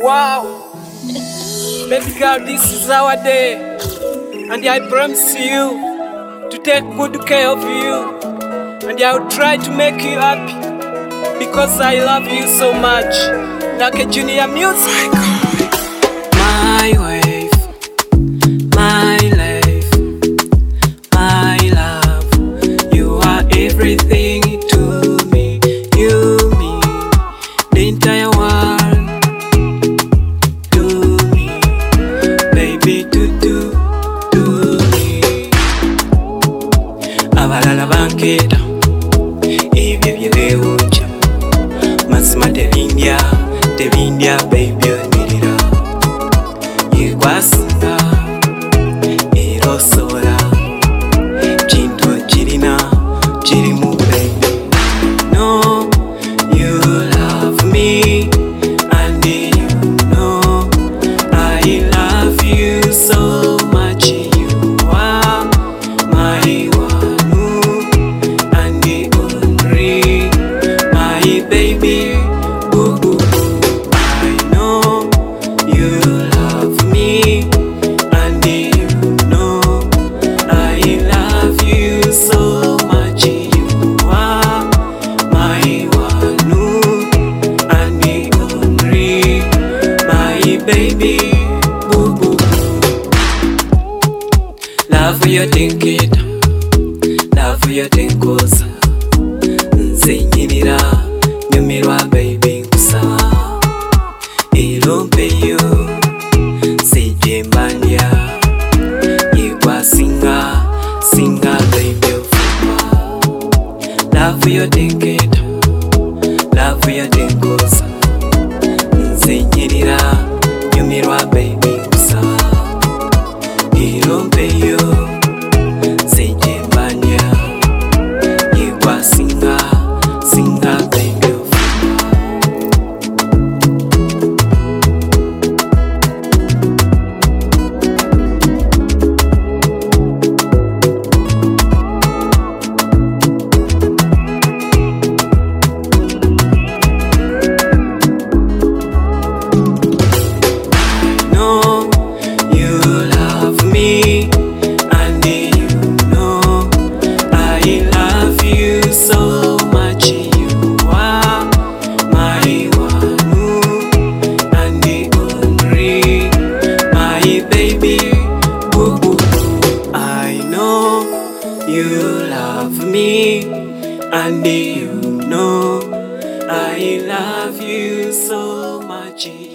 Wow, baby girl, this is our day, and I promise you to take good care of you, and I'll try to make you happy because I love you so much. Like a junior music. My wife, my life, my love, you are everything to me. You mean the entire world to me, baby, to me. Abalala banketa ebyo byewewuja mazima tebindya baby onirira yekwasinga era osobola kintu kirimu baby. No, you love me and you know I love you so much. You are my one and only, my baby. Boo boo boo. I know you love me and you know I love you so much. You are my one and only, my baby. Boo boo boo. Love you think it, love you think us. Nze nyinira nyumirwa baby nkusaba erompeyo sejembandya yekwasinga baby ofuma. Love you think it, love you think us. Nze nyinira nyumirwa baby nkusaba erompeyo sejembandya yekwasinga baby ofuma. No, you love me and you know I love you so much. You are my one and only, my baby. Boo boo boo. I know you love me and you know I love you so much.